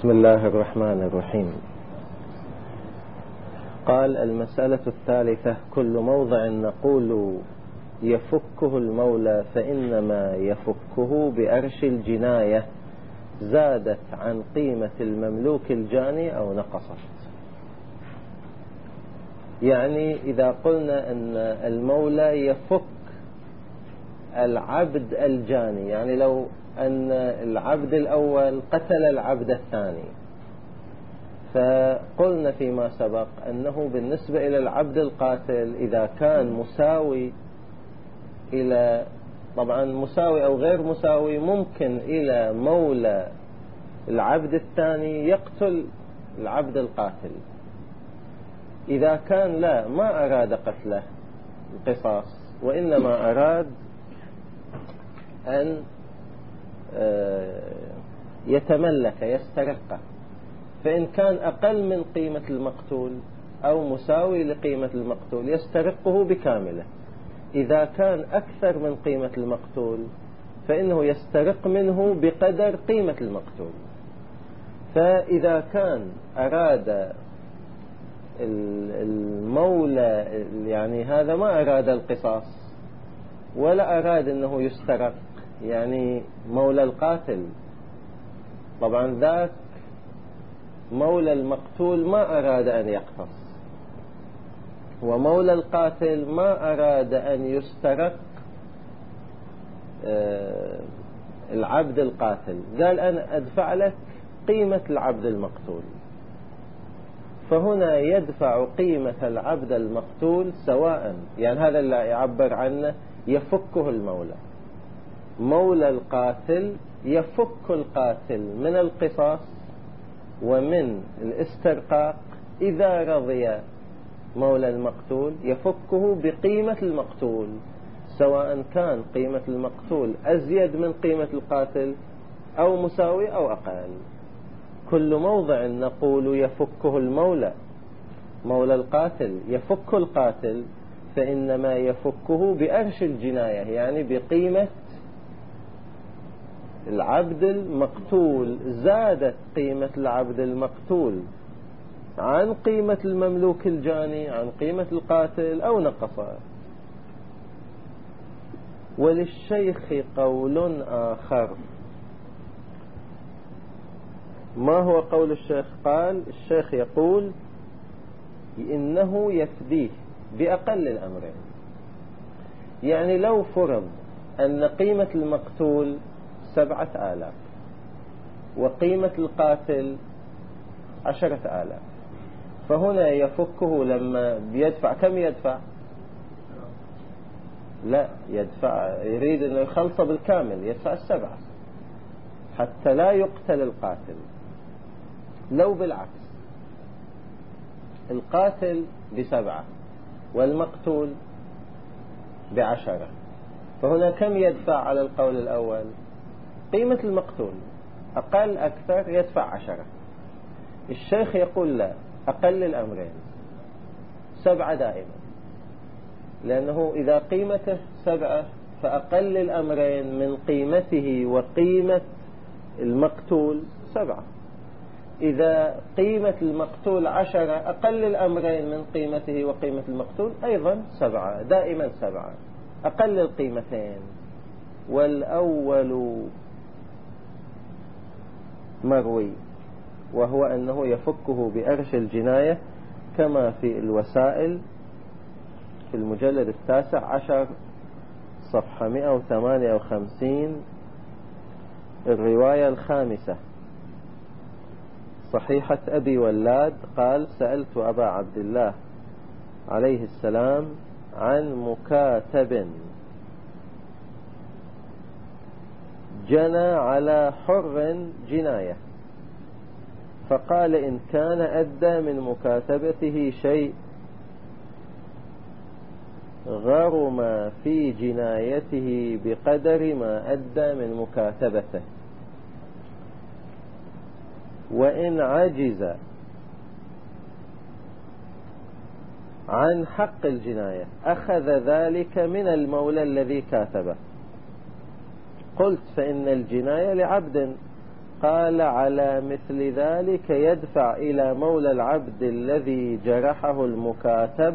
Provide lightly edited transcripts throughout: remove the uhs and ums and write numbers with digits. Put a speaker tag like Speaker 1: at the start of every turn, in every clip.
Speaker 1: بسم الله الرحمن الرحيم. قال: المسألة الثالثة: كل موضع نقول يفكه المولى فإنما يفكه بأرش الجناية زادت عن قيمة المملوك الجاني أو نقصت. يعني إذا قلنا أن المولى يفك العبد الجاني، يعني لو أن العبد الأول قتل العبد الثاني، فقلنا فيما سبق أنه بالنسبة إلى العبد القاتل إذا كان مساوي إلى، طبعا مساوي أو غير مساوي، ممكن إلى مولى العبد الثاني يقتل العبد القاتل. إذا كان لا، ما أراد قتله القصاص، وإنما أراد أن يتملك يسترقه، فإن كان أقل من قيمة المقتول أو مساوي لقيمة المقتول يسترقه بكامله. إذا كان أكثر من قيمة المقتول فإنه يسترق منه بقدر قيمة المقتول. فإذا كان أراد المولى، يعني هذا ما أراد القصاص ولا أراد أنه يسترق، يعني مولى القاتل، طبعا ذاك مولى المقتول ما أراد أن يقتص، ومولى القاتل ما أراد أن يسترق العبد القاتل، قال أنا أدفع لك قيمة العبد المقتول. فهنا يدفع قيمة العبد المقتول سواء، يعني هذا اللي يعبر عنه يفكه المولى. مولى القاتل يفك القاتل من القصاص ومن الاسترقاق إذا رضي مولى المقتول يفكه بقيمة المقتول، سواء كان قيمة المقتول أزيد من قيمة القاتل أو مساوي أو أقل. كل موضع نقول يفكه المولى، مولى القاتل يفك القاتل، فإنما يفكه بأرش الجناية، يعني بقيمة العبد المقتول زادت قيمة العبد المقتول عن قيمة المملوك الجاني، عن قيمة القاتل، أو نقص. وللشيخ قول آخر. ما هو قول الشيخ؟ قال: الشيخ يقول إنه يفديه بأقل الأمرين. يعني لو فرض أن قيمة المقتول 7,000 وقيمة القاتل 10,000، فهنا يفكه لما بيدفع كم يدفع؟ لا، يدفع، يريد أنه يخلص بالكامل، يدفع 7 حتى لا يقتل القاتل. لو بالعكس القاتل ب7 والمقتول ب10، فهنا كم يدفع على القول الأول؟ قيمة المقتول، أقل أكثر يدفع 10. الشيخ يقول لا، أقل الأمرين 7 دائما، لأنه إذا قيمته 7 فأقل الأمرين من قيمته وقيمة المقتول 7. إذا قيمة المقتول 10 أقل الأمرين من قيمته وقيمة المقتول أيضا 7، دائما 7 أقل القيمتين. والأول مروي، وهو أنه يفكه بأرش الجناية كما في الوسائل في المجلد 19 صفحة 158 الرواية 5 صحيحة أبي ولاد. قال: سألت أبا عبد الله عليه السلام عن مكاتب جنى على حر جناية، فقال: إن كان أدى من مكاتبته شيء غرم في جنايته بقدر ما أدى من مكاتبته، وإن عجز عن حق الجناية أخذ ذلك من المولى الذي كاتبه. قلت: فإن الجناية لعبد قال على مثل ذلك يدفع إلى مولى العبد الذي جرحه المكاتب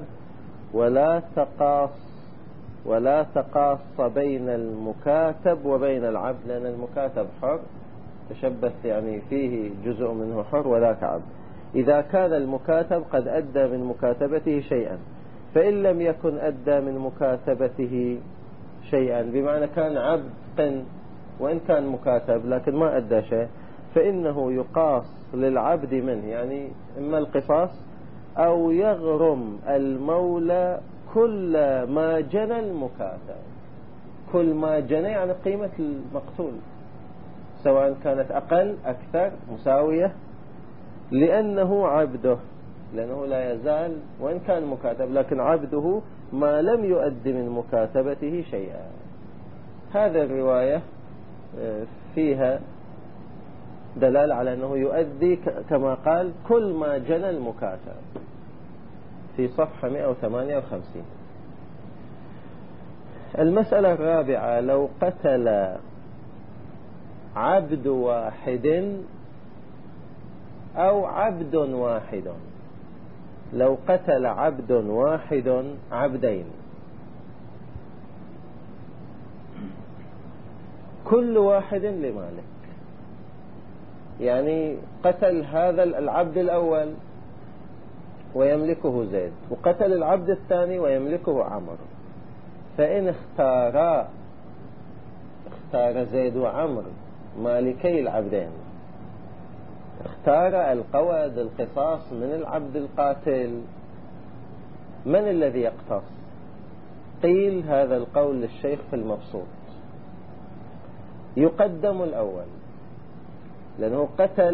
Speaker 1: ولا تقاص بين المكاتب وبين العبد، لأن المكاتب حر تشبث يعني فيه جزء منه حر وذاك عبد. إذا كان المكاتب قد أدى من مكاتبته شيئا، فإن لم يكن أدى من مكاتبته شيئا بمعنى كان عبد وإن كان مكاتب لكن ما أدى شيء، فإنه يقاص للعبد منه، يعني إما القصاص أو يغرم المولى كل ما جنى المكاتب. كل ما جنى يعني قيمة المقتول، سواء كانت أقل أكثر مساوية، لأنه عبده، لأنه لا يزال وإن كان مكاتب لكن عبده ما لم يؤد من مكاتبته شيئا. هذا الرواية فيها دلالة على أنه يؤدي كما قال كل ما جنى المكاتب في صفحة 158. المسألة الرابعة: لو قتل عبد واحد أو عبد واحد. لو قتل عبد واحد عبدين، كل واحد لمالك، يعني قتل هذا العبد الأول ويملكه زيد، وقتل العبد الثاني ويملكه عمرو، فإن اختار زيد وعمرو مالكي العبدين، اختار القود القصاص من العبد القاتل، من الذي يقتص؟ قيل هذا القول للشيخ في المبسوط، يقدم الأول، لأنه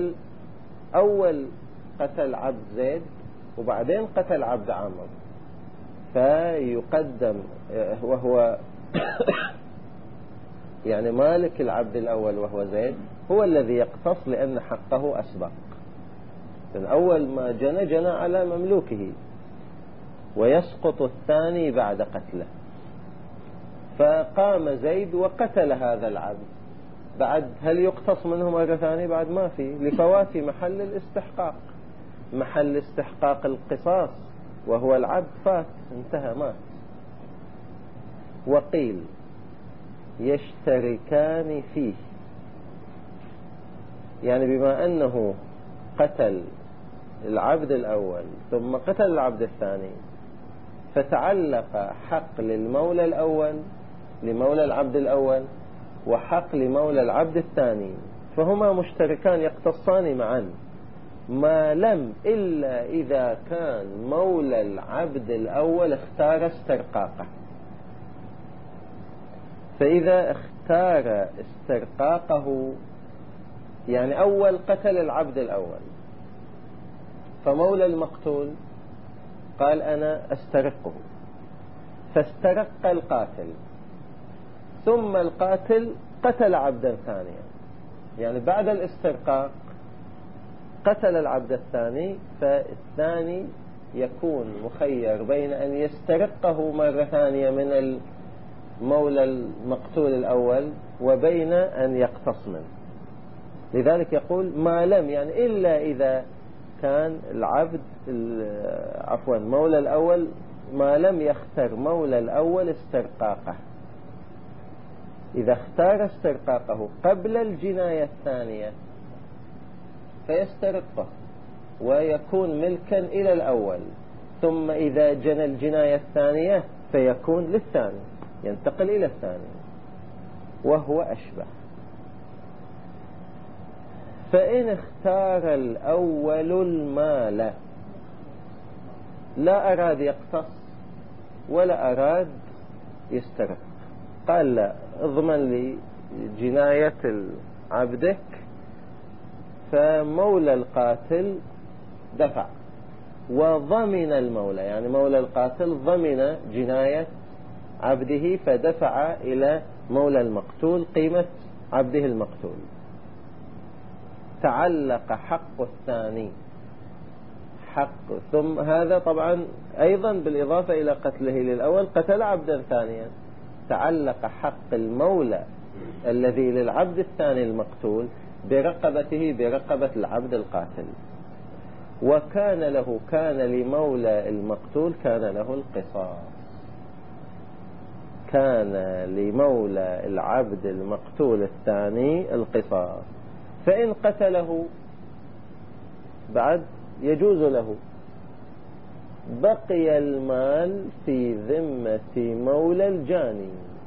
Speaker 1: قتل عبد زيد وبعدين قتل عبد عمرو، فيقدم وهو يعني مالك العبد الأول وهو زيد هو الذي يقتص، لأن حقه أسبق، لأن أول ما جنى على مملوكه، ويسقط الثاني بعد قتله. فقام زيد وقتل هذا العبد، بعد هل يقتص منه مرة ثانية؟ بعد ما في، لفوات محل الاستحقاق، محل استحقاق القصاص وهو العبد فات، انتهى، مات. وقيل يشتركان فيه، يعني بما أنه قتل العبد الأول ثم قتل العبد الثاني، فتعلق حق للمولى الأول لمولى العبد الأول وحق لمولى العبد الثاني، فهما مشتركان يقتصان معا، ما لم إلا إذا كان مولى العبد الأول اختار استرقاقه. فإذا اختار استرقاقه، يعني أول قتل العبد الأول، فمولى المقتول قال أنا أسترقه، فاسترق القاتل، ثم القاتل قتل عبدا ثانيا، يعني بعد الاسترقاق قتل العبد الثاني، فالثاني يكون مخير بين أن يسترقه مرة ثانية من المولى المقتول الأول وبين أن يقتص منه. لذلك يقول ما لم، يعني إلا إذا كان مولى الأول ما لم يختر مولى الأول استرقاقه، إذا اختار استرقاقه قبل الجناية الثانية فيسترقه ويكون ملكا إلى الأول، ثم إذا جنى الجناية الثانية فيكون للثاني، ينتقل إلى الثاني، وهو أشبه. فإن اختار الأول المال، لا أراد يقتص ولا أراد يسترق، قال لا، اضمن لي جناية عبدك، فمولى القاتل دفع وضمن المولى، يعني مولى القاتل ضمن جناية عبده، فدفع إلى مولى المقتول قيمة عبده المقتول. تعلق حق الثاني ثم هذا طبعا أيضا بالإضافة إلى قتله للأول قتل عبدا ثانيا، تعلق حق المولى الذي للعبد الثاني المقتول برقبته برقبة العبد القاتل. كان لمولى المقتول كان له القصاص، كان لمولى العبد المقتول الثاني القصاص. فإن قتله بعد يجوز له، بقي المال في ذمة مولى الجاني،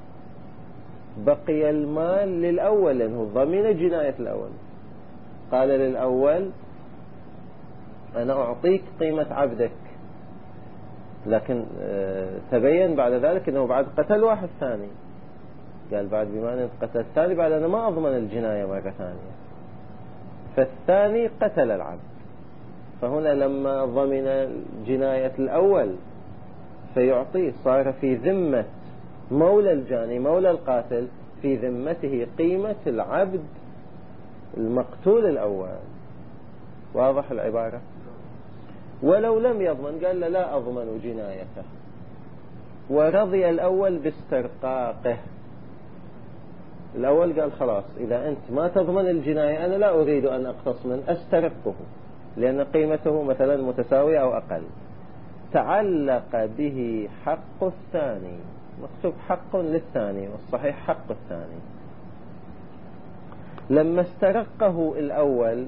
Speaker 1: بقي المال للأول لأنه ضمن جناية الأول. قال للأول أنا أعطيك قيمة عبدك، لكن تبين بعد ذلك أنه بعد قتل واحد ثاني، قال بعد بما أن قتل الثاني بعد أنا ما أضمن الجناية مرة ثانية، فالثاني قتل العبد. فهنا لما ضمن جناية الأول فيعطيه، صار في ذمة مولى الجاني مولى القاتل، في ذمته قيمة العبد المقتول الأول. واضح العبارة؟ ولو لم يضمن قال لا أضمن جنايته، ورضي الأول باسترقاقه. الأول قال خلاص إذا أنت ما تضمن الجناية أنا لا أريد أن أقتص من أسترقه، لأن قيمته مثلا متساوية أو أقل. تعلق به حق الثاني، مكتوب حق للثاني والصحيح حق الثاني. لما استرقه الأول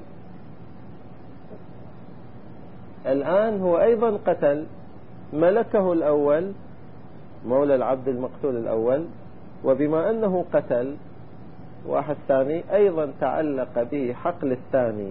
Speaker 1: الآن هو أيضا قتل، ملكه الأول مولى العبد المقتول الأول، وبما أنه قتل واحد ثاني أيضا تعلق به حق للثاني.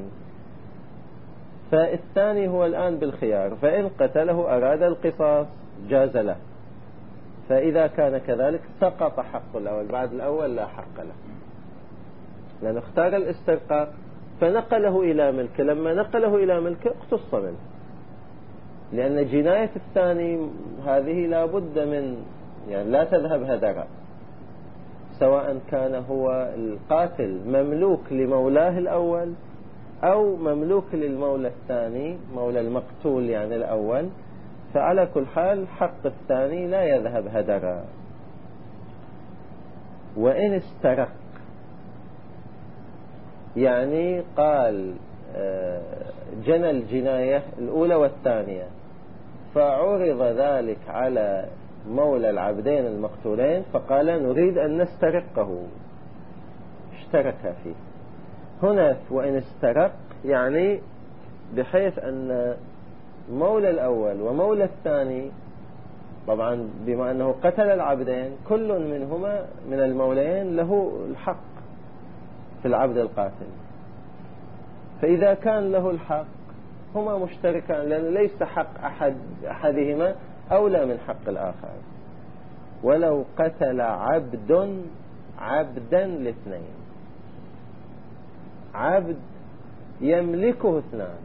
Speaker 1: فالثاني هو الآن بالخيار، فإن قتله أراد القصاص جاز له، فإذا كان كذلك سقط حق الأول، بعد الأول لا حق له، لأنه اختار الاسترقاق فنقله إلى ملكه. لما نقله إلى ملكه اقتص منه، لأن جناية الثاني هذه لا بد من يعني لا تذهب هدرا، سواء كان هو القاتل مملوك لمولاه الأول أو مملوك للمولى الثاني مولى المقتول يعني الأول، فعلى كل حال حق الثاني لا يذهب هدرا. وإن استرق يعني قال جنى الجناية الأولى والثانية، فعرض ذلك على مولى العبدين المقتولين فقال نريد أن نسترقه، اشترك فيه. هنا وإن استرق يعني بحيث أن مولى الأول ومولى الثاني طبعا بما أنه قتل العبدين كل منهما من المولين له الحق في العبد القاتل، فإذا كان له الحق هما مشتركان، لأن ليس حق أحدهما أولى من حق الآخر. ولو قتل عبدا لاثنين، عبد يملكه اثنان،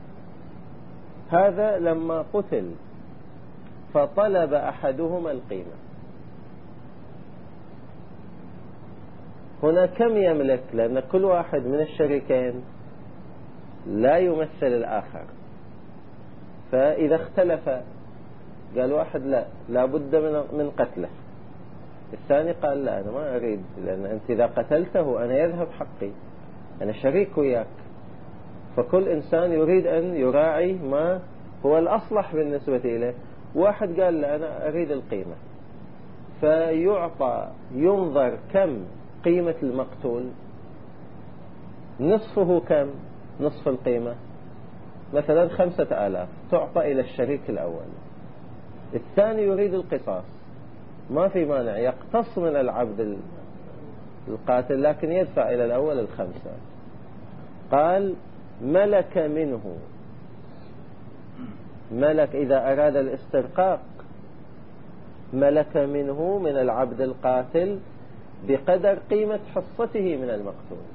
Speaker 1: هذا لما قتل فطلب أحدهما القيمة، هنا كم يملك؟ لأن كل واحد من الشريكين لا يمثل الآخر، فإذا اختلف قال واحد لا بد من قتله، الثاني قال لا أنا ما أريد، لأن أنت إذا قتلته أنا يذهب حقي، أنا شريك وياك. فكل إنسان يريد أن يراعي ما هو الأصلح بالنسبة إليه. واحد قال لا أنا أريد القيمة، فيعطى ينظر كم قيمة المقتول، نصفه كم؟ نصف القيمة مثلا 5000 تعطى إلى الشريك الأول. الثاني يريد القصاص، ما في مانع يقتص من العبد القاتل لكن يدفع إلى الأول 5. قال ملك منه، ملك إذا أراد الاسترقاق ملك منه من العبد القاتل بقدر قيمة حصته من المقتول.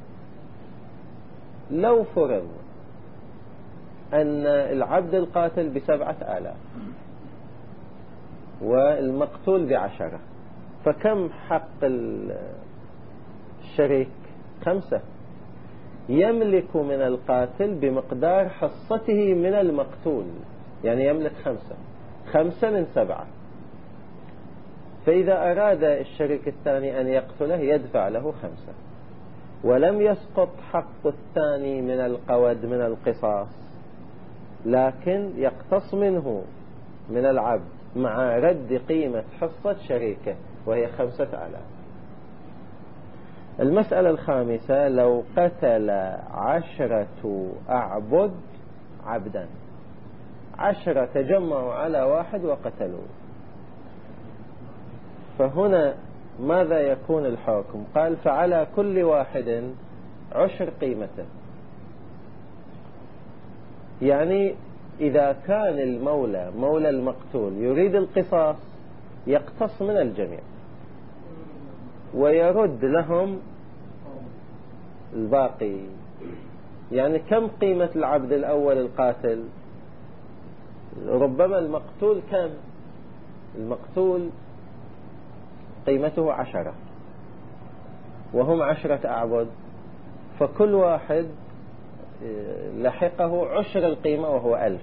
Speaker 1: لو فرض أن العبد القاتل ب7,000 والمقتول ب10، فكم حق الشريك؟ 5. يملك من القاتل بمقدار حصته من المقتول، يعني يملك 5 من 7. فإذا أراد الشريك الثاني أن يقتله يدفع له 5. ولم يسقط حق الثاني من القود من القصاص، لكن يقتص منه من العبد مع رد قيمة حصة شريكه وهي 5000. المسألة الخامسة: لو قتل 10 أعبد عبدا، 10 تجمعوا على واحد وقتلوه، فهنا ماذا يكون الحكم؟ قال: فعلى كل واحد 10 قيمته. يعني إذا كان المولى مولى المقتول يريد القصاص يقتص من الجميع ويرد لهم الباقي. يعني كم قيمة العبد الأول القاتل؟ ربما المقتول كم؟ المقتول قيمته 10 وهم 10 أعبد، فكل واحد لحقه 10 القيمة وهو 1000.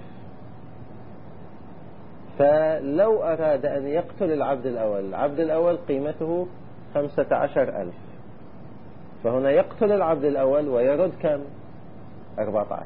Speaker 1: فلو أراد أن يقتل العبد الأول قيمته 15000، فهنا يقتل العبد الأول ويرد كم؟ 14.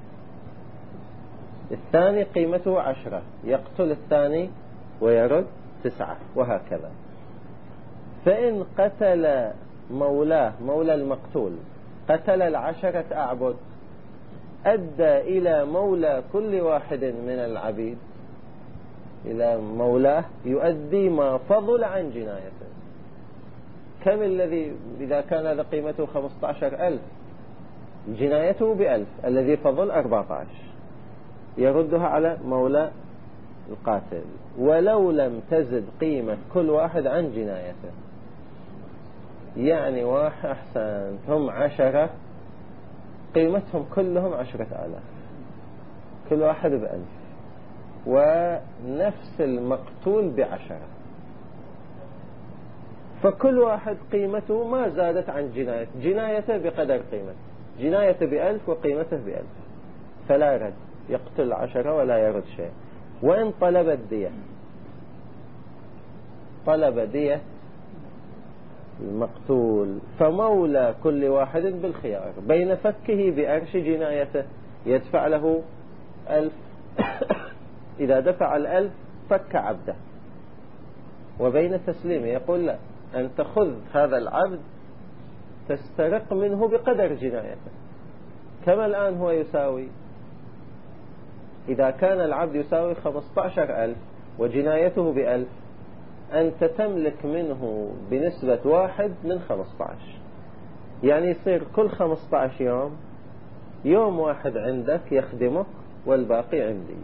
Speaker 1: الثاني قيمته 10، يقتل الثاني ويرد 9، وهكذا. فإن قتل مولاه مولى المقتول قتل 10 أعبد، أدى إلى مولى كل واحد من العبيد، إلى مولاه يؤدي ما فضل عن جنايته. كم الذي إذا كان هذا قيمته 15000 جنايته ب1000، الذي فضل 14 يردها على مولى القاتل ولو لم تزد قيمة كل واحد عن جنايته. يعني واحد أحسن هم 10 قيمتهم كلهم 10,000، كل واحد ب1000، ونفس المقتول ب10، فكل واحد قيمته ما زادت عن جنايته بقدر قيمته، جنايته ب1000 وقيمته ب1000، فلا رد، يقتل 10 ولا يرد شيء. وإن طلب الدية، طلب دية المقتول، فمولى كل واحد بالخيار بين فكه بأرش جنايته يدفع له 1000 إذا دفع 1000 فك عبده، وبين تسليمه يقول: لا، أن تأخذ هذا العبد تسترق منه بقدر جنايته. كما الآن هو يساوي، إذا كان العبد يساوي 15000 وجنايته ب1000، أنت تملك منه بنسبة 1 من 15، يعني يصير كل 15 يوم واحد عندك يخدمك والباقي عندي.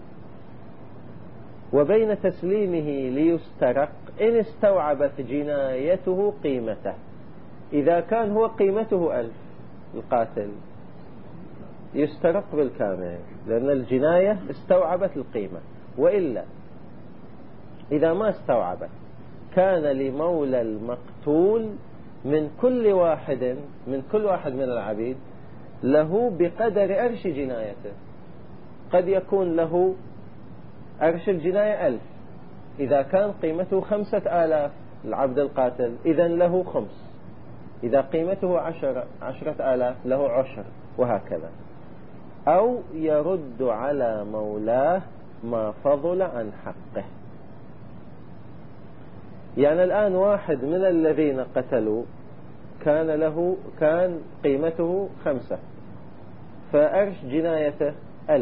Speaker 1: وبين تسليمه ليسترق إن استوعبت جنايته قيمته. إذا كان هو قيمته 1000 القاتل يسترق بالكامل لأن الجناية استوعبت القيمة، وإلا إذا ما استوعبت كان لمولى المقتول من كل واحد من العبيد له بقدر أرش جنايته. قد يكون له أرش الجناية 1000، إذا كان قيمته 5000 العبد القاتل إذن له 5، إذا قيمته 10,000 له 10، وهكذا. أو يرد على مولاه ما فضل عن حقه. يعني الآن واحد من الذين قتلوا كان قيمته 5، فأرش جنايته 1000،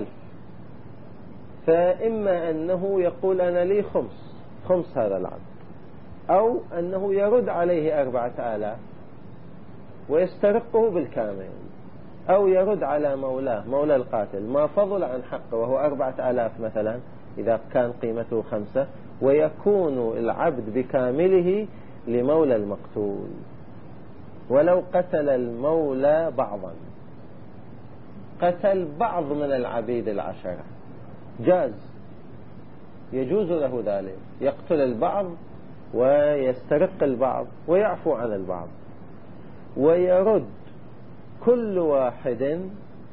Speaker 1: فإما أنه يقول أنا لي 5 هذا العبد، أو أنه يرد عليه 4000 ويسترقه بالكامل، أو يرد على مولاه مولى القاتل ما فضل عن حقه وهو 4000 مثلا إذا كان قيمته 5، ويكون العبد بكامله لمولى المقتول. ولو قتل المولى بعضا، قتل بعض من العبيد 10، يجوز له ذلك، يقتل البعض ويسترق البعض ويعفو عن البعض، ويرد كل واحد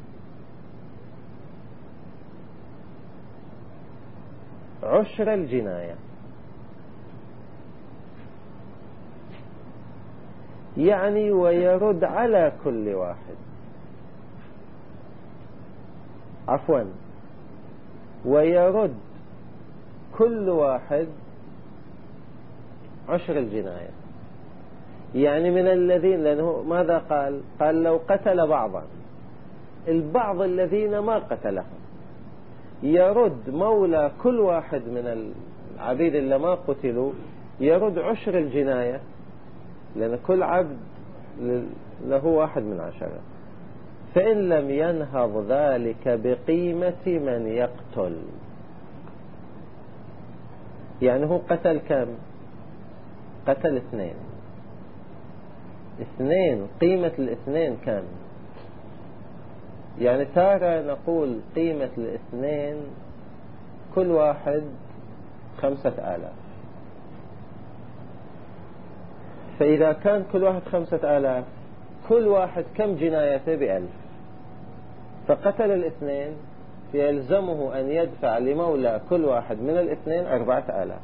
Speaker 1: عشر الجناية. يعني ويرد على كل واحد، عفوا، ويرد كل واحد 10 الجناية. يعني من الذين، لأنه ماذا قال لو قتل بعضا، البعض الذين ما قتلهم يرد مولى كل واحد من العبيد اللي ما قتلوا، يرد 10 الجناية، لأن كل عبد له 1 من 10. فإن لم ينهض ذلك بقيمة من يقتل، يعني هو قتل كم؟ قتل 2، قيمة ال2 كم؟ يعني تارة نقول قيمة ال2 كل واحد 5000. فإذا كان كل واحد 5000، كل واحد كم جنايته؟ ب1000. فقتل ال2 يلزمه أن يدفع لمولى كل واحد من ال2 4000.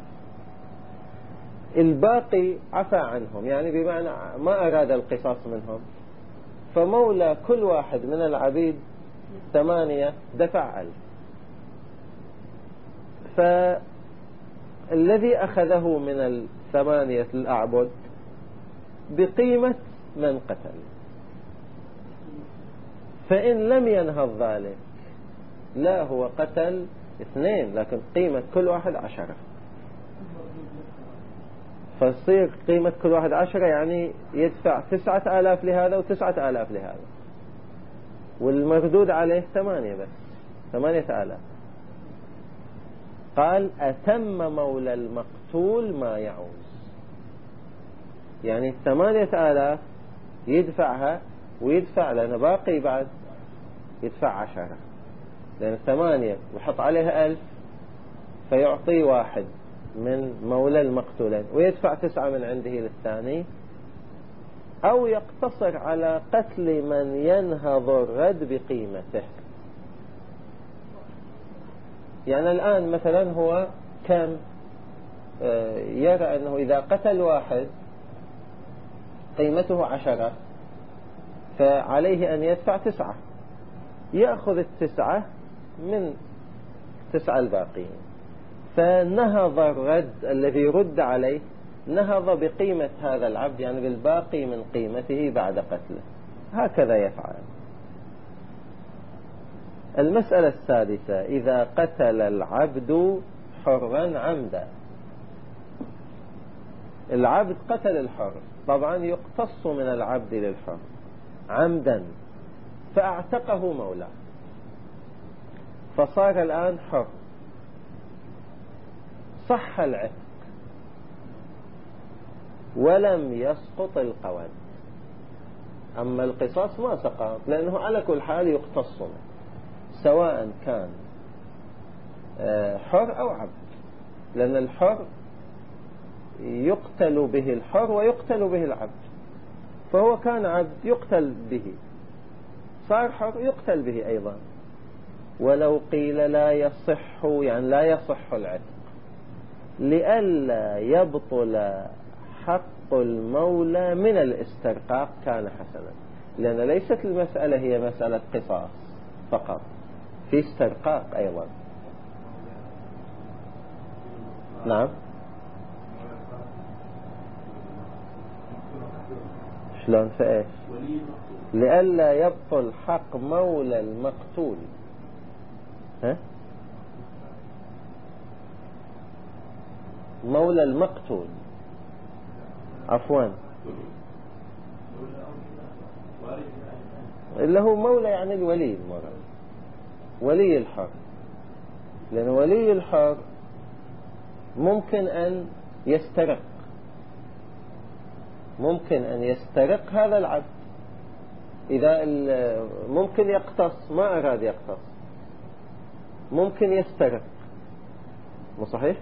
Speaker 1: الباقي عفى عنهم، يعني بمعنى ما أراد القصاص منهم، فمولى كل واحد من العبيد 8 دفع 1000. فالذي أخذه من 8 الأعبد بقيمة من قتل. فإن لم ينهض ذلك، لا هو قتل 2، لكن قيمة كل واحد 10، فتصير قيمة كل واحد 10، يعني يدفع 9000 لهذا و9000 لهذا، والمردود عليه 8 بس، 8000. قال أتم مولى المقتول ما يعوز، يعني 8000 يدفعها، ويدفع لأنه باقي بعد يدفع 10، لأن 8 ويحط عليها 1000 فيعطي 1 من مولى المقتولين، ويدفع 9 من عنده للثاني، أو يقتصر على قتل من ينهض الرد بقيمته. يعني الآن مثلا هو كان يرى أنه إذا قتل واحد قيمته 10، فعليه أن يدفع 9، يأخذ 9 من 9 الباقين، فنهض الرد الذي رد عليه، نهض بقيمة هذا العبد، يعني بالباقي من قيمته بعد قتله. هكذا يفعل. المسألة السادسة: إذا قتل العبد حرا عمدا. العبد قتل الحر، طبعا يقتص من العبد للحر عمدا، فاعتقه مولاه، فصار الآن حر، صح العتق ولم يسقط القود. أما القصاص ما سقط، لأنه على كل حال يقتص منه، سواء كان حر أو عبد، لأن الحر يقتل به الحر ويقتل به العبد، فهو كان عبد يقتل به، صار حر يقتل به أيضا. ولو قيل لا يصح، يعني لا يصح العتق، لئلا يبطل حق المولى من الاسترقاق كان حسنا، لأن ليست المسألة هي مسألة قصاص فقط، في استرقاق أيضا. نعم. شلون فإيش؟ لئلا يبطل حق مولى المقتول. ها؟ مولى المقتول، عفوا، اللي هو مولى يعني الولي، ولي الحر، لأن ولي الحر ممكن أن يسترق، ممكن أن يسترق هذا العبد، إذا ممكن يقتص، ما أراد يقتص، ممكن يسترق، مو صحيح؟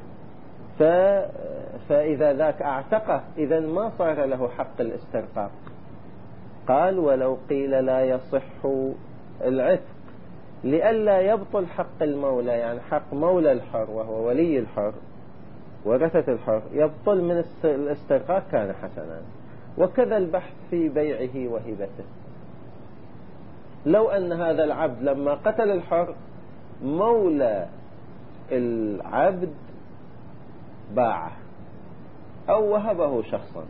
Speaker 1: فإذا ذاك اعتقه، إذا ما صار له حق الاسترقاق. قال ولو قيل لا يصح العتق لئلا يبطل حق المولى، يعني حق مولى الحر وهو ولي الحر ورثة الحر، يبطل من الاسترقاق كان حسنا. وكذا البحث في بيعه وهبته. لو أن هذا العبد لما قتل الحر مولى العبد باعه أو وهبه شخصا،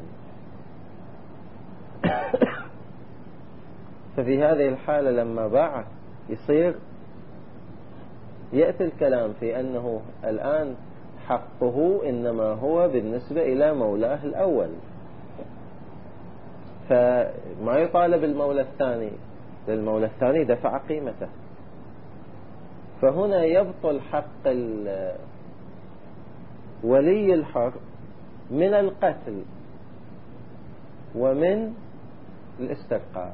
Speaker 1: ففي هذه الحالة لما باعه يأتي الكلام في أنه الآن حقه إنما هو بالنسبة إلى مولاه الأول، فما يطالب المولى الثاني، للمولى الثاني دفع قيمته. فهنا يبطل حق ولي الحر من القتل ومن الاسترقاء،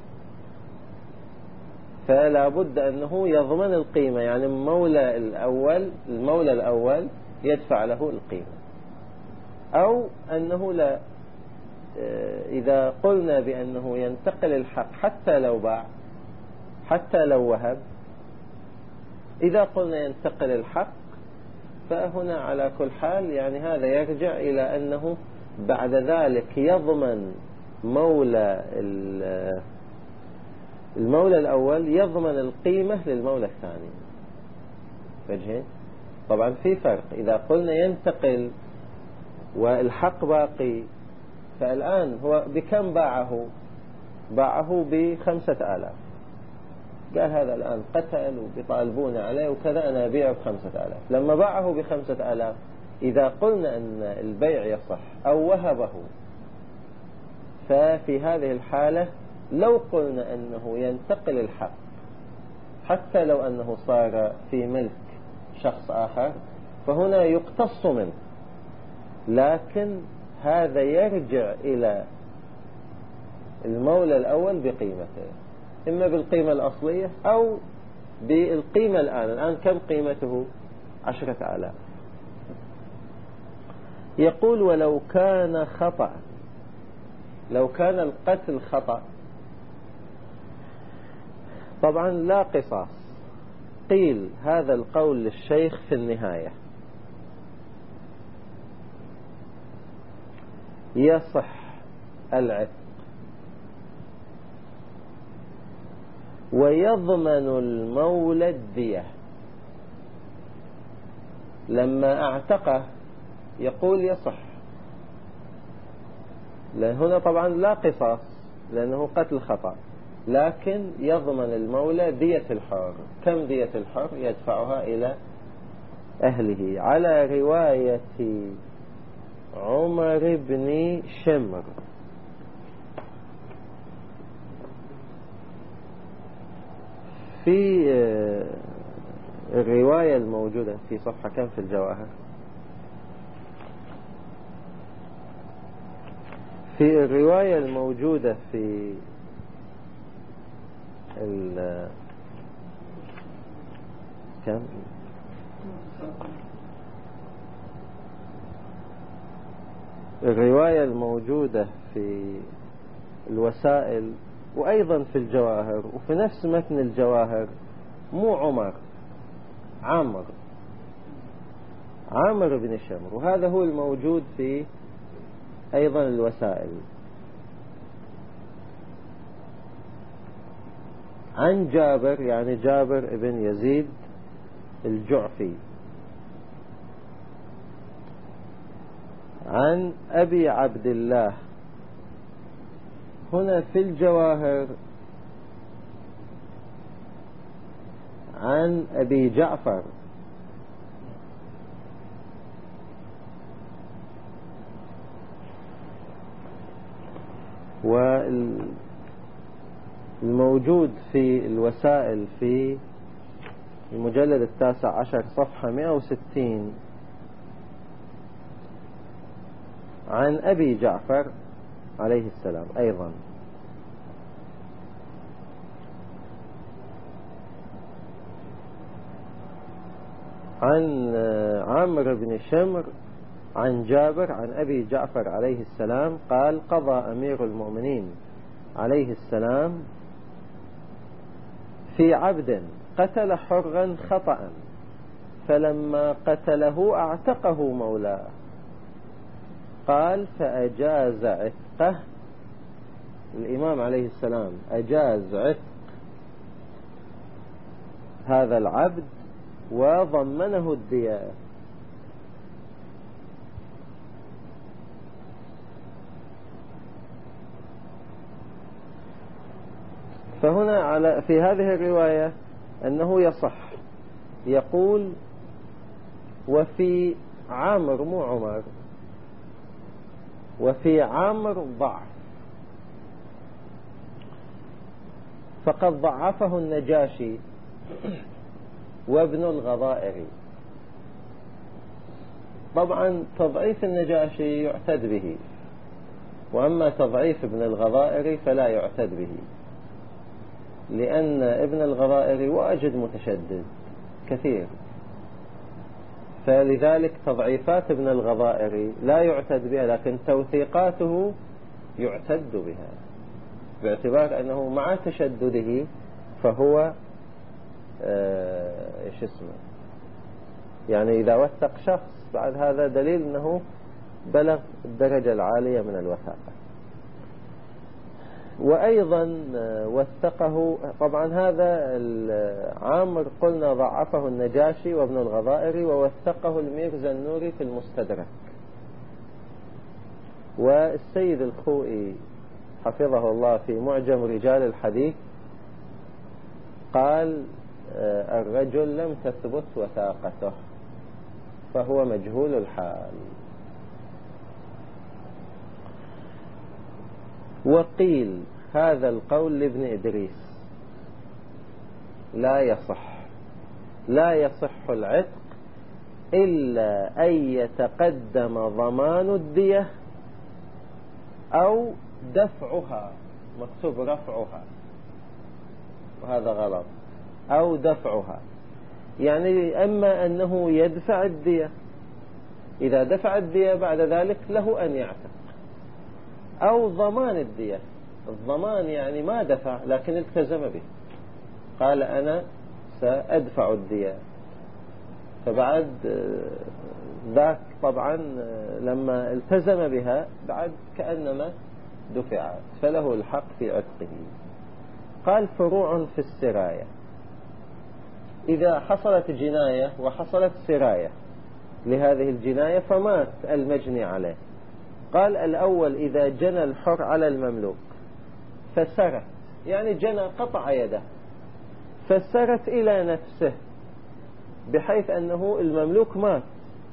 Speaker 1: فلا بد أنه يضمن القيمة، يعني المولى الأول يدفع له القيمة، أو أنه لا، إذا قلنا بأنه ينتقل الحق حتى لو باع حتى لو وهب، إذا قلنا ينتقل الحق فهنا على كل حال يعني هذا يرجع إلى أنه بعد ذلك يضمن المولى الأول يضمن القيمة للمولى الثاني. فجهين؟ طبعا في فرق، إذا قلنا ينتقل والحق باقي، فالآن هو بكم باعه ب5,000، قال هذا الآن قتل وبيطالبون عليه وكذا، أنا أبيعه ب5,000. لما باعه ب5,000 إذا قلنا أن البيع يصح أو وهبه، ففي هذه الحالة لو قلنا أنه ينتقل الحق حتى لو أنه صار في ملك شخص آخر فهنا يقتص منه، لكن هذا يرجع إلى المولى الأول بقيمته، إما بالقيمة الأصلية أو بالقيمة الآن كم قيمته؟ 10,000. يقول ولو كان خطأ، لو كان القتل خطأ طبعا لا قصاص. قيل هذا القول للشيخ في النهاية، يصح العتق ويضمن المولى الدية. لما اعتقه يقول يصح، لأن هنا طبعا لا قصاص لأنه قتل خطأ، لكن يضمن المولى دية الحر. كم دية الحر؟ يدفعها إلى أهله على رواية عمر بن شمر. في الرواية الموجودة في صفحة كم في الجواهر، في الرواية الموجودة في كم الرواية الموجودة في الوسائل وأيضا في الجواهر، وفي نفس متن الجواهر مو عمر، عامر بن شمر، وهذا هو الموجود في أيضا الوسائل. عن جابر، يعني جابر بن يزيد الجعفي، عن أبي عبد الله. هنا في الجواهر عن أبي جعفر، والموجود في الوسائل في المجلد 19 صفحة 160 عن أبي جعفر عليه السلام أيضا. عن عمرو بن شمر عن جابر عن أبي جعفر عليه السلام قال: قضى أمير المؤمنين عليه السلام في عبد قتل حرا خطأ، فلما قتله اعتقه مولاه، قال: فأجاز عتقه الإمام عليه السلام أجاز عتق هذا العبد وضمنه الدية. فهنا في هذه الرواية أنه يصح، يقول وفي عامر مو عمر، وفي عامر ضعف، فقد ضعفه النجاشي وابن الغضائري. طبعا تضعيف النجاشي يعتد به، وأما تضعيف ابن الغضائري فلا يعتد به، لأن ابن الغضائري واجد متشدد كثير، فلذلك تضعيفات ابن الغضائري لا يعتد بها، لكن توثيقاته يعتد بها، باعتبار أنه مع تشدده فهو ايش اسمه، يعني إذا وثق شخص بعد هذا دليل أنه بلغ الدرجة العالية من الوثاقة. وأيضا وثقه، طبعا هذا عامر قلنا ضعفه النجاشي وابن الغضائري، ووثقه الميرزا النوري في المستدرك. والسيد الخوئي حفظه الله في معجم رجال الحديث قال الرجل لم تثبت وثاقته فهو مجهول الحال. وقيل هذا القول لابن إدريس لا يصح العتق إلا أن يتقدم ضمان الدية أو دفعها، مكتوب رفعها وهذا غلط، أو دفعها، يعني أما أنه يدفع الدية، إذا دفع الدية بعد ذلك له أن يعتق، أو ضمان الدية. الضمان يعني ما دفع لكن التزم به، قال أنا سأدفع الدية، فبعد ذاك طبعا لما التزم بها بعد كأنما دفعت، فله الحق في عتقه. قال فروع في السراية، إذا حصلت جناية وحصلت سراية لهذه الجناية فمات المجني عليه، قال الأول إذا جنى الحر على المملوك فسرت، يعني جنى قطع يده فسرت إلى نفسه بحيث أنه المملوك مات،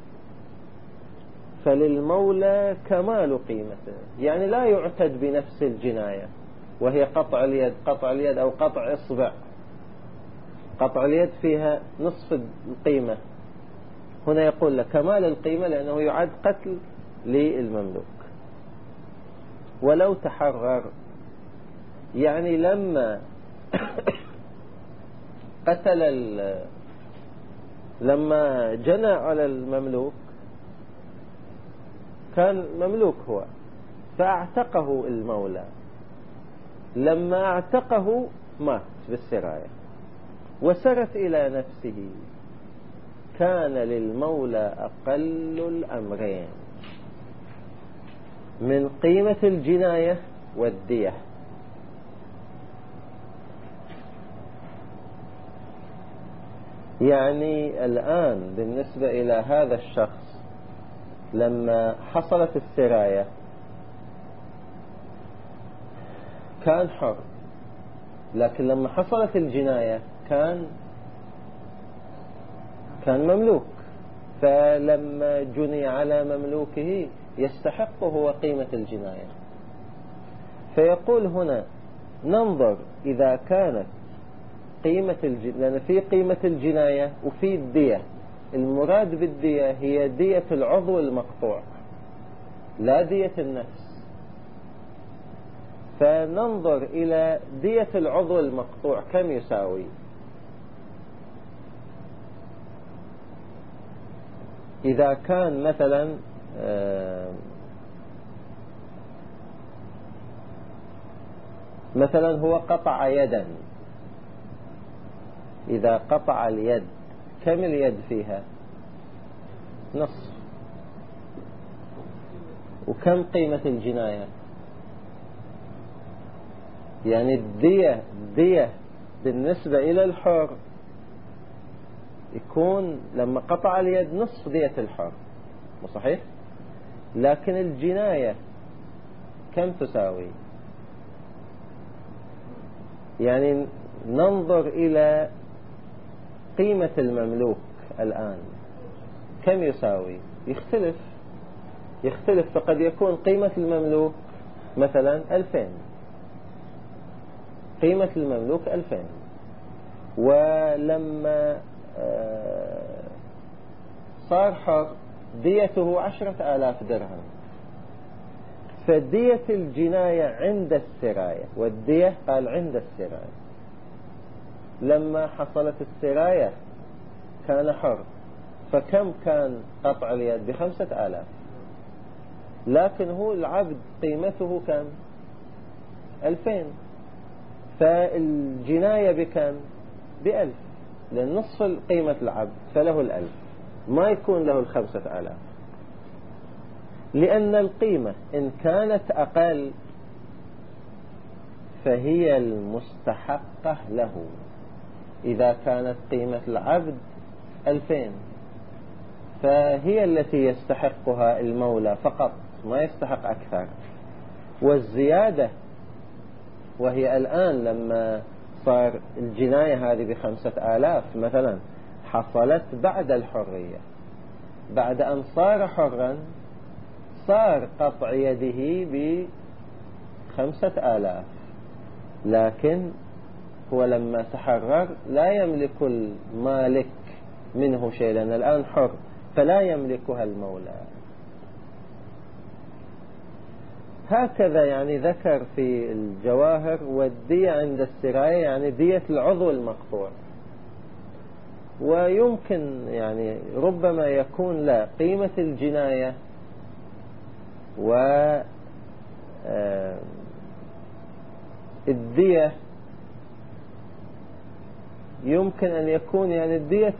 Speaker 1: فللمولى كمال قيمته، يعني لا يعتد بنفس الجناية وهي قطع اليد أو قطع إصبع. قطع اليد فيها نصف القيمة، هنا يقول لك كمال القيمة لأنه يعد قتل للمملوك. ولو تحرر، يعني لما لما جنى على المملوك كان مملوك هو فاعتقه المولى، لما اعتقه مات بالسراية وسرت إلى نفسه، كان للمولى أقل الأمرين من قيمة الجناية والدية. يعني الآن بالنسبة إلى هذا الشخص لما حصلت السراية كان حر، لكن لما حصلت الجناية كان مملوك، فلما جني على مملوكه يستحق هو قيمة الجناية. فيقول هنا ننظر إذا كانت قيمة لأن في قيمة الجناية وفي الدية، المراد بالدية هي دية العضو المقطوع لا دية النفس، فننظر إلى دية العضو المقطوع كم يساوي. إذا كان مثلا هو قطع يدا، إذا قطع اليد كم اليد فيها؟ نصف. وكم قيمة الجناية؟ يعني الدية بالنسبة إلى الحر يكون لما قطع اليد نصف دية الحر، مو صحيح؟ لكن الجناية كم تساوي؟ يعني ننظر إلى قيمة المملوك الآن كم يساوي؟ يختلف، فقد يكون قيمة المملوك مثلا 2000، قيمة المملوك 2000، ولما صار حر ديته 10,000 درهم، فدية الجناية عند السراية، والدية قال عند السراية، لما حصلت السراية كان حر، فكم كان قطع اليد؟ ب5,000، لكن هو العبد قيمته كم؟ 2000، فالجناية بكم؟ ب1000، لأن نصف قيمة العبد فله 1000، ما يكون له 5,000، لأن القيمة إن كانت أقل فهي المستحقة له. إذا كانت قيمة العبد 2000 فهي التي يستحقها المولى فقط، ما يستحق أكثر، والزيادة وهي الآن لما صار الجناية هذه ب5,000 مثلا حصلت بعد الحرية، بعد أن صار حرا صار قطع يده ب5,000، لكن هو لما تحرر لا يملك المالك منه شيء، لأن الآن حر فلا يملكها المولى. هكذا يعني ذكر في الجواهر. والدية عند السراية يعني دية العضو المقطوع، ويمكن يعني ربما يكون لا قيمة الجناية الدية يمكن أن يكون يعني دية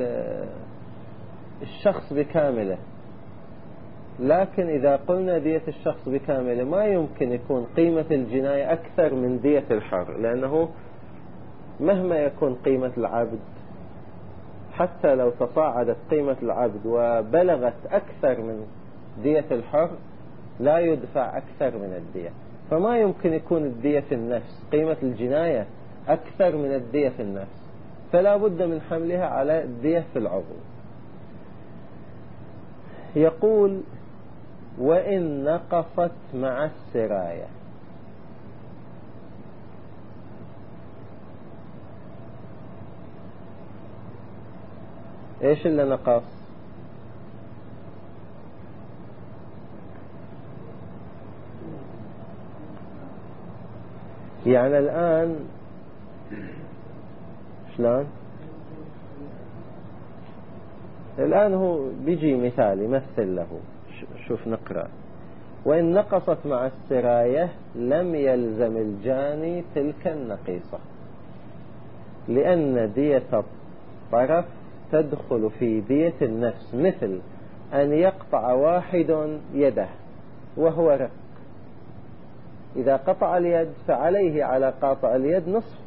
Speaker 1: الشخص بكامله، لكن إذا قلنا دية الشخص بكامله ما يمكن يكون قيمة الجناية أكثر من دية الحر، لأنه مهما يكون قيمة العبد حتى لو تصاعدت قيمة العبد وبلغت أكثر من دية الحر لا يدفع أكثر من الدية، فما يمكن يكون الدية في النفس قيمة الجناية أكثر من الدية في النفس، فلا بد من حملها على الدية في العضو. يقول وإن نقصت مع السراية. إيش اللي نقص؟ يعني الآن شلون؟ الآن هو بيجي مثال يمثل له. شوف نقرأ. وإن نقصت مع السراية لم يلزم الجاني تلك النقيصة، لأن دية الطرف تدخل في دية النفس، مثل أن يقطع واحد يده وهو رق، إذا قطع اليد فعليه على قاطع اليد نصف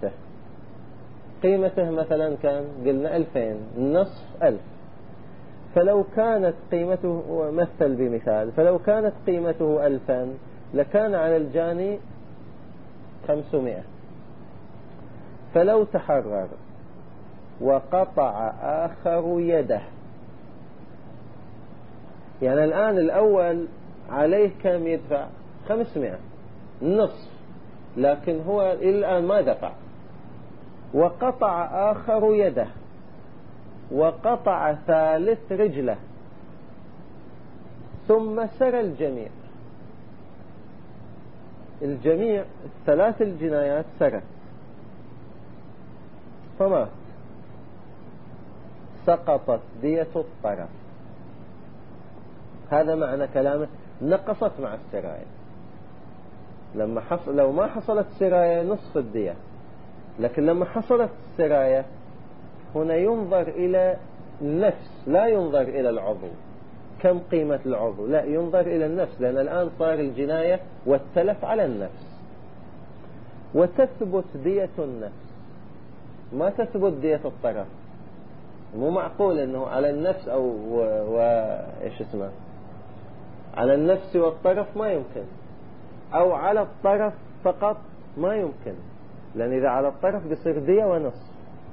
Speaker 1: قيمته مثلا كان قلنا 2000، نصف 1000، فلو كانت قيمته، ومثل بمثال، فلو كانت قيمته 2000 لكان على الجاني 500، فلو تحرر وقطع آخر يده، يعني الآن الأول عليه كم يدفع؟ 500 نصف، لكن هو الآن ما دفع، وقطع آخر يده وقطع ثالث رجله ثم سرى الجميع الثلاث الجنايات سرت فمات، سقطت دية الطرف. هذا معنى كلامه نقصت مع السراية. لو ما حصلت سراية نصف الدية، لكن لما حصلت السراية هنا ينظر إلى النفس لا ينظر إلى العضو، كم قيمة العضو، لا ينظر إلى النفس، لأن الآن صار الجناية والتلف على النفس. وتثبت دية النفس، ما تثبت دية الطرف. مو معقول أنه على النفس إيش اسمه، على النفس والطرف ما يمكن، أو على الطرف فقط ما يمكن، لأن إذا على الطرف بيصير دية ونصف،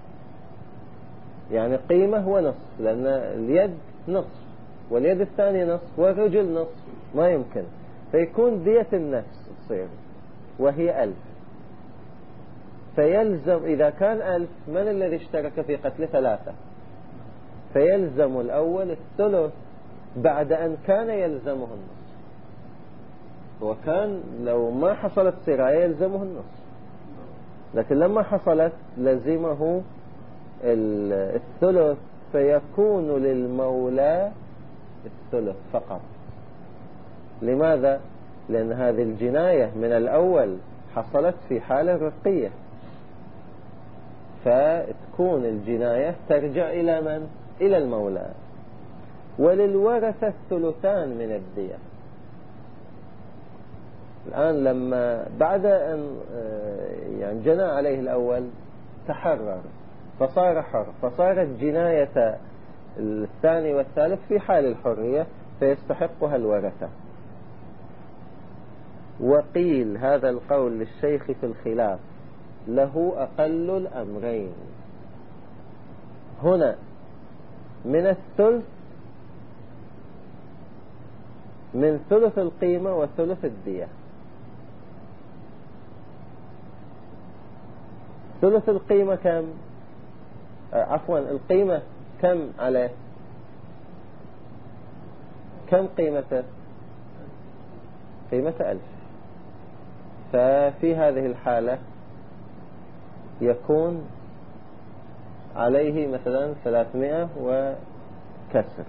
Speaker 1: يعني قيمة ونصف، لأن اليد نصف واليد الثانية نصف والرجل نصف، ما يمكن. فيكون دية النفس تصير وهي 1000. فيلزم إذا كان 1000 من الذي اشترك في قتل 3؟ فيلزم الأول الثلث بعد أن كان يلزمه النصف. وكان لو ما حصلت سراية يلزمه النصف، لكن لما حصلت لزمه الثلث، فيكون للمولى الثلث فقط. لماذا؟ لأن هذه الجناية من الأول حصلت في حالة رقية، فتكون الجناية ترجع إلى من؟ إلى المولى. وللورثة الثلثان من الدية. الآن لما بعد أن يعني جنى عليه الأول تحرر فصار حر، فصارت جناية الثاني والثالث في حال الحرية، فيستحقها الورثة. وقيل هذا القول للشيخ في الخلاف له أقل الأمرين. هنا من الثلث، من ثلث القيمة وثلث الدية. ثلث القيمة كم؟ عفوا القيمة كم عليه؟ كم قيمته؟ قيمة 1000. ففي هذه الحالة يكون عليه مثلا 300 وكسر.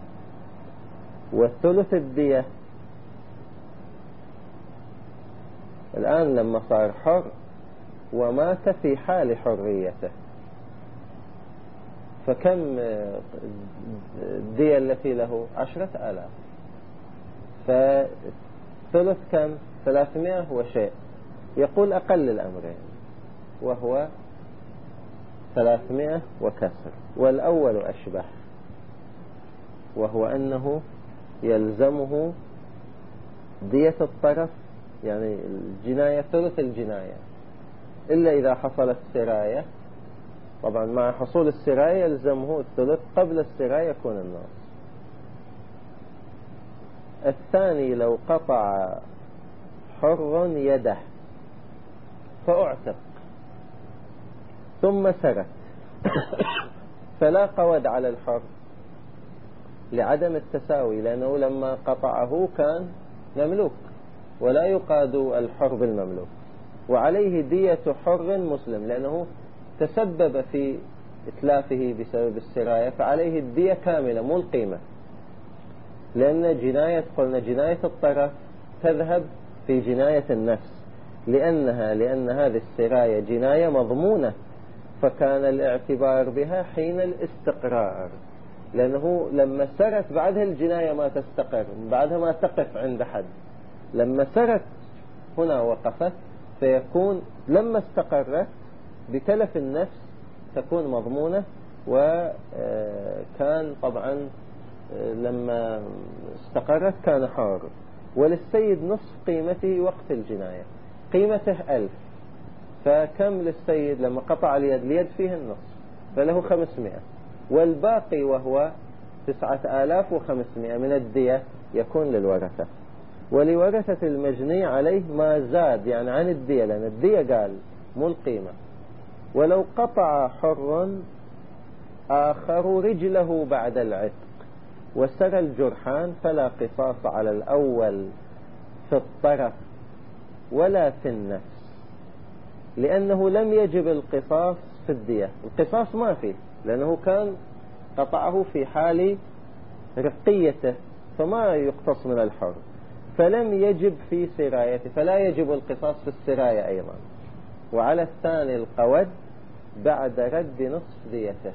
Speaker 1: والثلث الدية الآن لما صار حر ومات في حال حريته، فكم الدية التي له؟ 10,000. فثلث كم؟ 300 وشيء. يقول أقل الأمرين وهو 300 وكسر، والأول أشبه، وهو أنه يلزمه دية الطرف، يعني الجناية ثلث الجناية، إلا إذا حصلت سراية. طبعا مع حصول السراية يلزمه الثلث، قبل السراية يكون النصف. الثاني لو قطع حر يده فأعتق ثم سرت فلا قود على الحر لعدم التساوي، لأنه لما قطعه كان مملوك ولا يقاد الحر بالمملوك، وعليه دية حر مسلم لأنه تسبب في إتلافه بسبب السراية، فعليه الدية كاملة مو القيمة. لأن جناية، قلنا جناية الطرف تذهب في جناية النفس، لأن هذه السراية جناية مضمونة، فكان الاعتبار بها حين الاستقرار، لأنه لما سرت بعدها الجناية ما تستقر، بعدها ما تقف عند حد. لما سرت هنا وقفت، فيكون لما استقرت بتلف النفس تكون مضمونة. وكان طبعا لما استقرت كان حار. وللسيد نصف قيمته وقت الجناية، قيمته 1000، فكم للسيد لما قطع اليد فيه النصف، فله 500، والباقي وهو 9500 من الدية يكون للورثة. ولورثة المجني عليه ما زاد يعني عن الدية، لأن الدية قال مو القيمة. ولو قطع حر آخر رجله بعد العتق وسرى الجرحان فلا قصاص على الأول في الطرف ولا في النفس، لأنه لم يجب القصاص في الدية. القصاص ما فيه، لأنه كان قطعه في حال رقيته، فما يقتص من الحر، فلم يجب في سرايته، فلا يجب القصاص في السراية أيضا. وعلى الثاني القود بعد رد نصف ديته،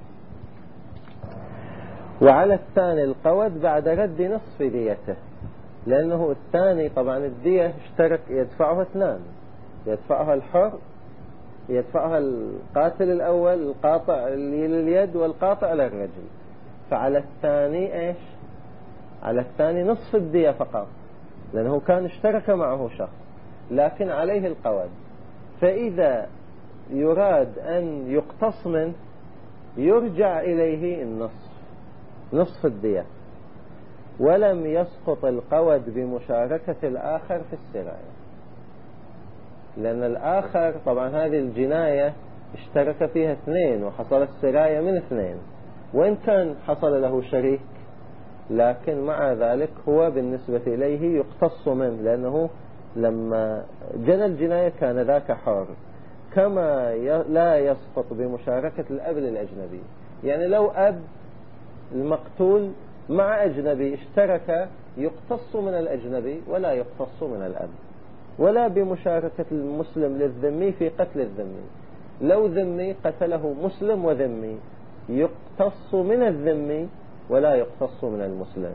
Speaker 1: وعلى الثاني القود بعد رد نصف ديته، لأنه الثاني طبعا الدية اشترك يدفعها 2، يدفعها الحر، يدفعها القاتل الأول القاطع لليد والقاطع للرجل. فعلى الثاني إيش؟ على الثاني نصف الدية فقط، لأنه كان اشترك معه شخص، لكن عليه القود. فإذا يراد أن يقتص منه يرجع إليه النصف، نصف الدية، ولم يسقط القود بمشاركة الآخر في السراية، لأن الآخر طبعا هذه الجناية اشترك فيها اثنين وحصل السراية من اثنين، وإن كان حصل له شريك لكن مع ذلك هو بالنسبة إليه يقتص منه، لأنه لما جنى الجناية كان ذاك حر. كما لا يسقط بمشاركة الأب للأجنبي، يعني لو أب المقتول مع أجنبي اشترك يقتص من الأجنبي ولا يقتص من الأب، ولا بمشاركة المسلم للذمي في قتل الذمي. لو ذمي قتله مسلم وذمي يقتص من الذمي ولا يقتص من المسلم.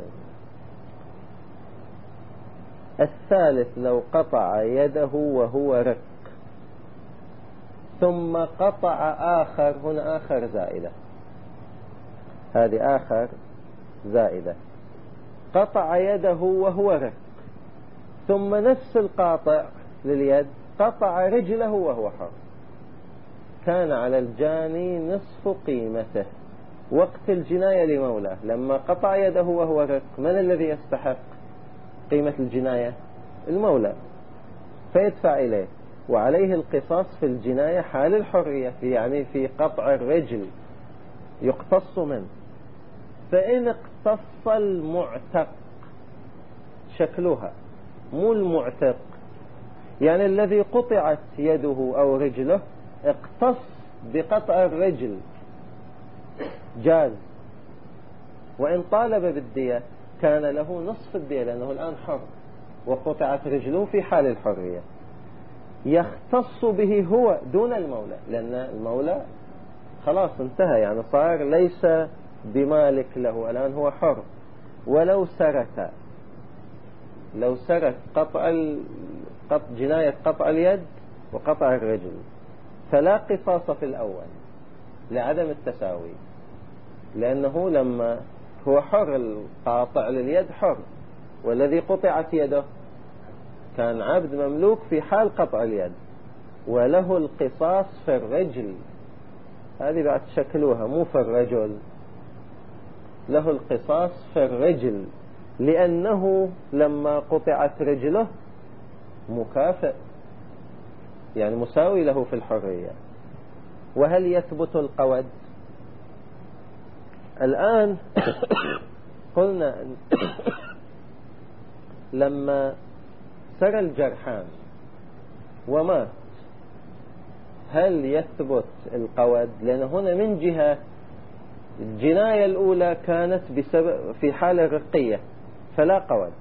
Speaker 1: الثالث لو قطع يده وهو رق ثم قطع آخر، هنا آخر زائدة، هذه آخر زائدة، قطع يده وهو رق ثم نفس القاطع لليد قطع رجله وهو حر، كان على الجاني نصف قيمته وقت الجناية لمولاه. لما قطع يده وهو رق من الذي يستحق قيمة الجناية؟ المولى، فيدفع إليه، وعليه القصاص في الجناية حال الحرية، يعني في قطع الرجل يقتص منه. فإن اقتص المعتق، شكلها مو المعتق، يعني الذي قطعت يده أو رجله اقتص بقطع الرجل جاز، وإن طالب بالدية كان له نصف الدية لأنه الآن حر وقطعت رجله في حال الحرية. يختص به هو دون المولى، لأن المولى خلاص انتهى، يعني صار ليس بمالك له، الآن هو حر. ولو سرق، لو سرق جناية قطع اليد وقطع الرجل فلا قصاص في الأول لعدم التساوي، لأنه لما هو حر، القاطع لليد حر، والذي قطعت يده كان عبد مملوك في حال قطع اليد، وله القصاص في الرجل. هذه بعد شكلوها مو في الرجل، له القصاص في الرجل، لأنه لما قطعت رجله مكافئ، يعني مساوي له في الحرية. وهل يثبت القود؟ الآن قلنا لما سرى الجرحان ومات هل يثبت القود؟ لأن هنا من جهة الجناية الأولى كانت بسبب في حال الرقية فلا قود،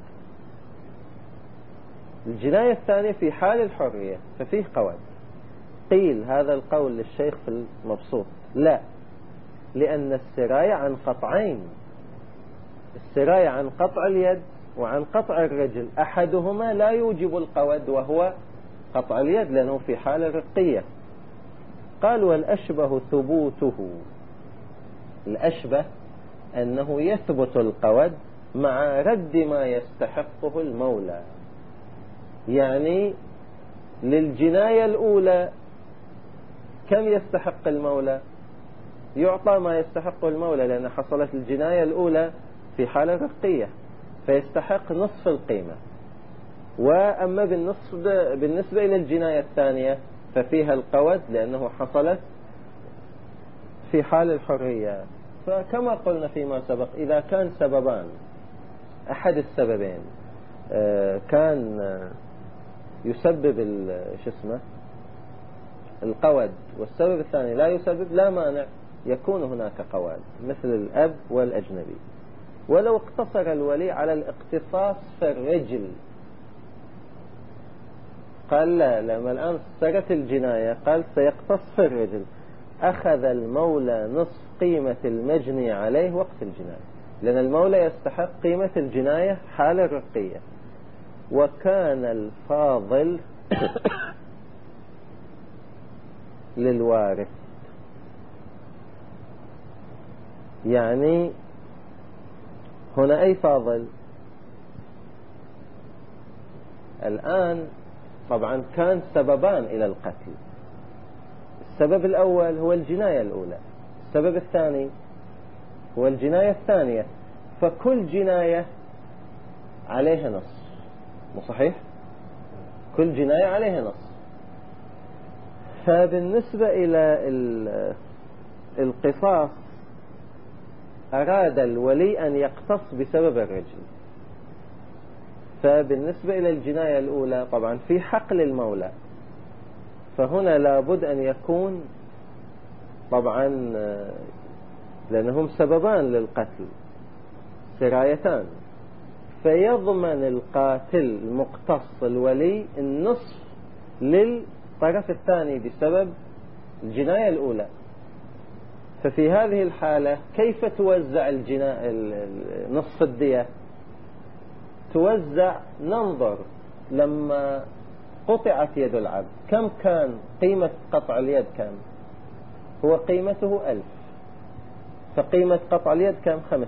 Speaker 1: الجناية الثانية في حال الحرية ففيه قود. قيل هذا القول للشيخ في المبسوط لا، لأن السراية عن قطعين، السراية عن قطع اليد وعن قطع الرجل، أحدهما لا يوجب القود وهو قطع اليد لأنه في حال الرقية. قال والأشبه ثبوته، الأشبه أنه يثبت القود مع رد ما يستحقه المولى. يعني للجناية الأولى كم يستحق المولى؟ يعطى ما يستحقه المولى، لأن حصلت الجناية الأولى في حالة رقية فيستحق نصف القيمة. وأما بالنسبة إلى الجناية الثانية ففيها القود لأنه حصلت في حال الحرية. فكما قلنا فيما سبق، إذا كان سببان، أحد السببين كان يسبب القود والسبب الثاني لا يسبب، لا مانع يكون هناك قود مثل الأب والأجنبي. ولو اقتصر الولي على الاقتصاص في الرجل، قال لا، لما الآن سرت الجناية قال سيقتص في الرجل، أخذ المولى نصف قيمة المجني عليه وقت الجناية، لأن المولى يستحق قيمة الجناية حال الرقية. وكان الفاضل للوارث. يعني هنا أي فاضل؟ الآن طبعا كان سببان إلى القتل. السبب الأول هو الجناية الأولى، السبب الثاني هو الجناية الثانية، فكل جناية عليها نص، مو صحيح؟ كل جناية عليها نص. فبالنسبة إلى القصاص أراد الولي أن يقتص بسبب الرجل. فبالنسبة إلى الجناية الأولى طبعا في حقل المولى، فهنا لابد أن يكون طبعا لأنهم سببان للقتل سرايتان، فيضمن القاتل المقتص الولي النصف للطرف الثاني بسبب الجناية الأولى. ففي هذه الحالة كيف توزع نصف الدية؟ توزع، ننظر لما قطعت يد العبد كم كان قيمة قطع اليد؟ كم هو قيمته 1000، فقيمة قطع اليد كم؟ 500،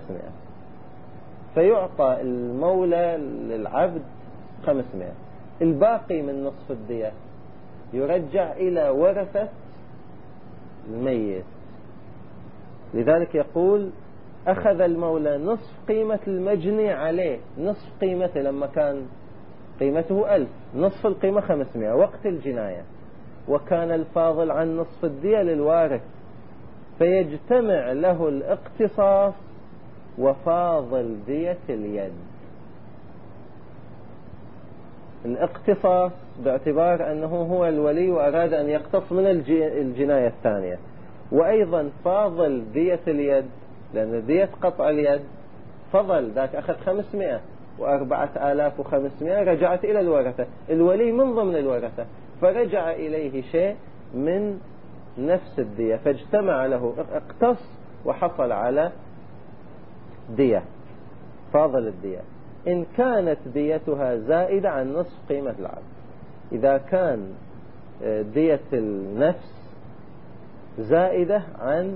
Speaker 1: فيعطى المولى للعبد 500، الباقي من نصف الدية يرجع إلى ورثة الميت. لذلك يقول أخذ المولى نصف قيمة المجني عليه، نصف قيمته لما كان قيمته 1000، نصف القيمة 500 وقت الجناية، وكان الفاضل عن نصف الدية للوارث، فيجتمع له الاقتصاص وفاضل دية اليد. الاقتصاص باعتبار أنه هو الولي وأراد أن يقتص من الجناية الثانية، وأيضا فاضل دية اليد لأن دية قطع اليد فضل، ذاك أخذ 500 و4500 رجعت إلى الورثة، الولي من ضمن الورثة، فرجع إليه شيء من نفس الدية، فاجتمع له اقتص وحصل على دية فاضل الدية إن كانت ديتها زائدة عن نصف قيمة العبد. إذا كان دية النفس زائدة عن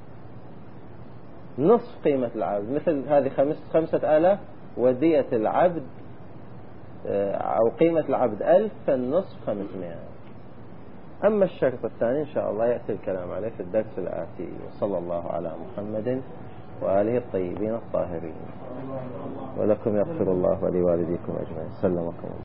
Speaker 1: نصف قيمة العبد، مثل هذه 5000 ودية العبد أو قيمة العبد 1000، فالنصف 500. أما الشرط الثاني إن شاء الله يأتي الكلام عليه في الدرس الآتي. وصلى الله على محمد وآله الطيبين الطاهرين، ولكم يغفر الله ولوالديكم أجمعين. سلمكم الله.